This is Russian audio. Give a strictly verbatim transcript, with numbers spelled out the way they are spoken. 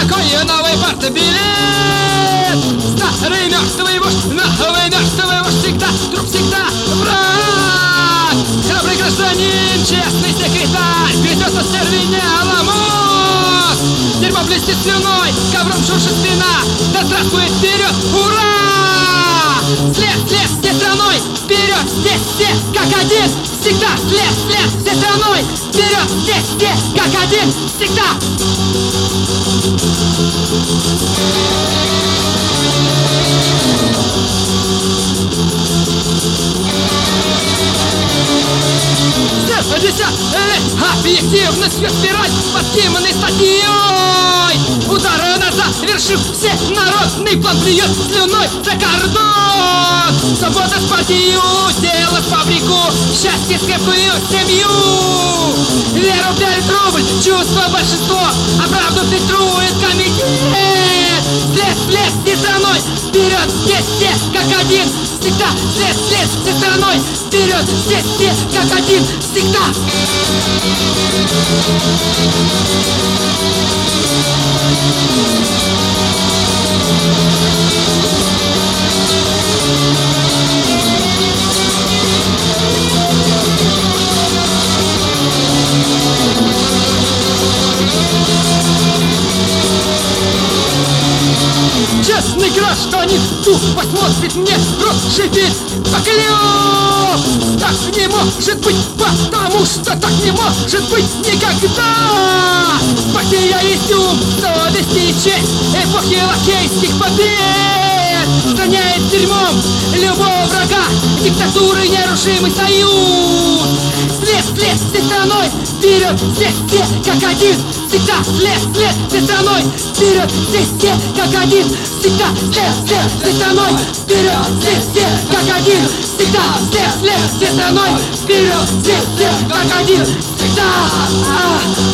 какой новый партбилет? Старый мертвый вождь, новый мертвый вождь, всегда друг, всегда враг. Храбрый гражданин, честный секретарь, грызется стервенелом мозг. Дерьмо блестит слюной, ковром шуршит спина. Да здравствует вперед, ура! След, след, всей страной, вперед, здесь все, как один. Всегда след, след, всей страной, вперед, здесь все, как один. Всегда. Десять лет объективностью спираль, подкиманной статьей. Удары назад, вершив все народный план, плюет слюной за кордон. Свобода с партию, дело с фабрику, счастье скрепую семью. Веру вдаль рубль, чувство большинство, а правду фильтрует комитет. След, след, всей страной, вперед, здесь все, как один. Всегда след, след, всей страной, вперед, здесь все, как один. Всегда. Честный гражданин тупо смотрит мне, рот шипит, поклёв. Так не может быть, потому что так не может быть никогда. Партия есть ум, совесть и честь эпохи лакейских побед. Страняет дерьмом любого врага, диктатуры нерушимый союз. След, след, всей страной, вперед, здесь все, как один. Всегда след, след, всей страной, вперед, здесь все, как один. Всегда след, след, всей страной, вперед, здесь все, как один. Всегда след, след, всей страной, вперед, здесь все, как один. Всегда.